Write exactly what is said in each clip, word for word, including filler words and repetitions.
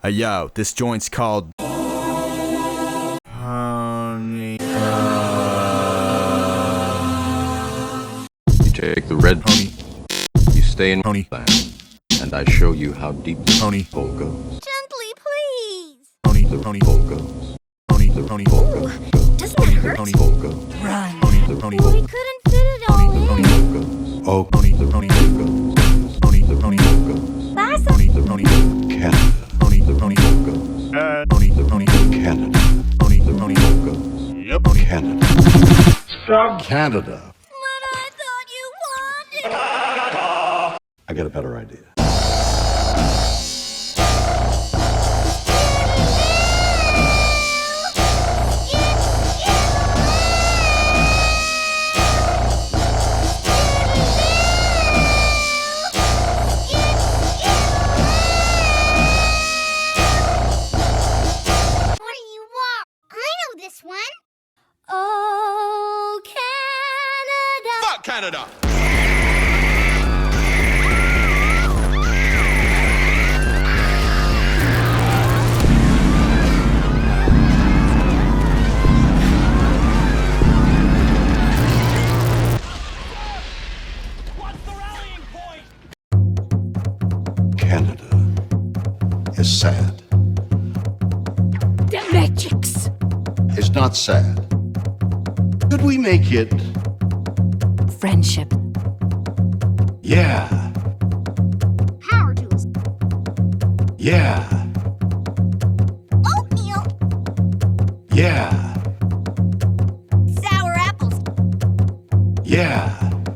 Hey yo, this joint's called Honey. You take the red Pony. you stay in Pony. land, and I show you how deep the Pony. hole goes. Gently, please. Pony. The pony. Hole goes. Pony. The pony. Hole goes. Doesn't that hurt? Pony. Hole goes. Run. Pony. The pony. We couldn't fit it all Pony. The in. pony. Hole goes. Oh, Pony. The pony. goes. Pony. The pony. Goes. Basa. Pony. The pony. Canada. Pony. The pony. Goes. Pony. The pony. Canada. Pony. The pony. Goes. Yep. Pony. Canada. Canada. But I thought you wanted. I got a better idea. What do you want? I know this one. Oh, Canada. Fuck Canada! Canada is sad. The magics. It's not sad. Could we make it? Friendship. Yeah. Power tools. Yeah. Oatmeal. Yeah. Sour apples. Yeah.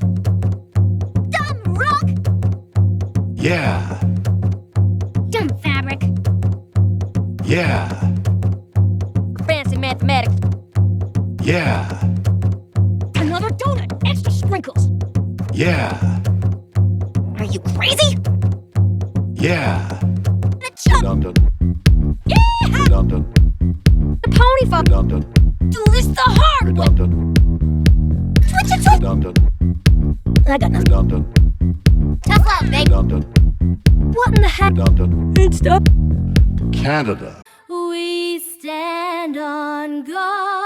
Dumb rock. Yeah. Dumb fabric. Yeah. Fancy mathematics. Yeah. Another donut. Extra sprinkles. Yeah. Are you crazy? Yeah. The chump. Redundant. Yeah. Redundant. The pony fuck. Redundant. Do this the hard way. Redundant. Twitch it, twitch. Redundant. I got nothing. Redundant. Tough luck, babe. Redundant. What in the heck? Redundant. Stop. Canada. We stand on guard.